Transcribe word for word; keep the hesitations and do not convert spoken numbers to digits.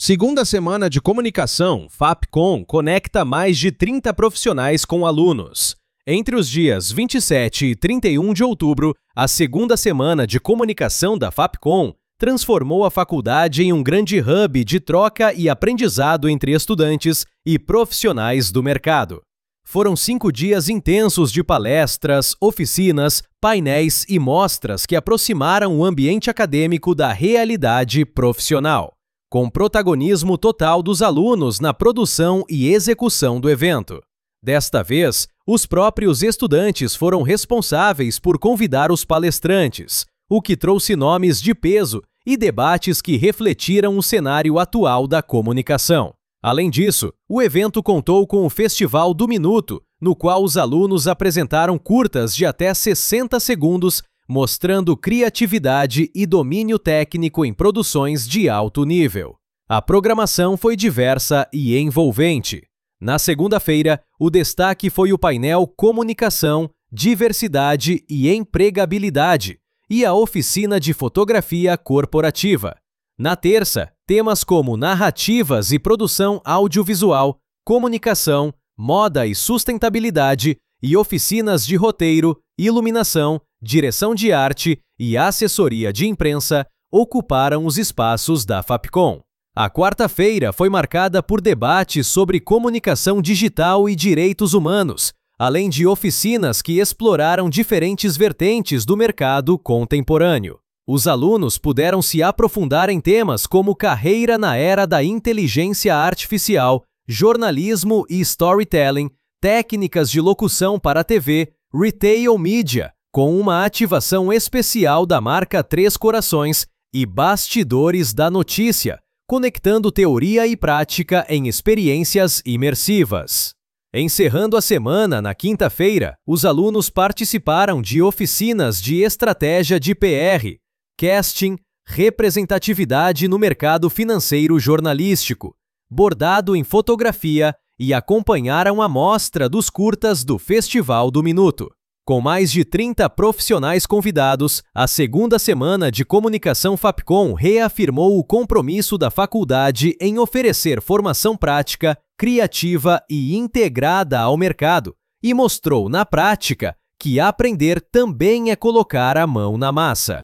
Segunda semana de comunicação, FAPCOM conecta mais de trinta profissionais com alunos. Entre os dias vinte e sete e trinta e um de outubro, a segunda semana de comunicação da FAPCOM transformou a faculdade em um grande hub de troca e aprendizado entre estudantes e profissionais do mercado. Foram cinco dias intensos de palestras, oficinas, painéis e mostras que aproximaram o ambiente acadêmico da realidade profissional, com protagonismo total dos alunos na produção e execução do evento. Desta vez, os próprios estudantes foram responsáveis por convidar os palestrantes, o que trouxe nomes de peso e debates que refletiram o cenário atual da comunicação. Além disso, o evento contou com o Festival do Minuto, no qual os alunos apresentaram curtas de até sessenta segundos, mostrando criatividade e domínio técnico em produções de alto nível. A programação foi diversa e envolvente. Na segunda-feira, o destaque foi o painel Comunicação, Diversidade e Empregabilidade e a oficina de fotografia corporativa. Na terça, temas como narrativas e produção audiovisual, comunicação, moda e sustentabilidade e oficinas de roteiro, iluminação, direção de arte e assessoria de imprensa ocuparam os espaços da FAPCOM. A quarta-feira foi marcada por debates sobre comunicação digital e direitos humanos, além de oficinas que exploraram diferentes vertentes do mercado contemporâneo. Os alunos puderam se aprofundar em temas como carreira na era da inteligência artificial, jornalismo e storytelling, técnicas de locução para a T V, retail media, com uma ativação especial da marca Três Corações e bastidores da notícia, conectando teoria e prática em experiências imersivas. Encerrando a semana, na quinta-feira, os alunos participaram de oficinas de estratégia de P R, casting, representatividade no mercado financeiro jornalístico, bordado em fotografia e acompanharam a mostra dos curtas do Festival do Minuto. Com mais de trinta profissionais convidados, a segunda semana de comunicação FAPCOM reafirmou o compromisso da faculdade em oferecer formação prática, criativa e integrada ao mercado, e mostrou na prática que aprender também é colocar a mão na massa.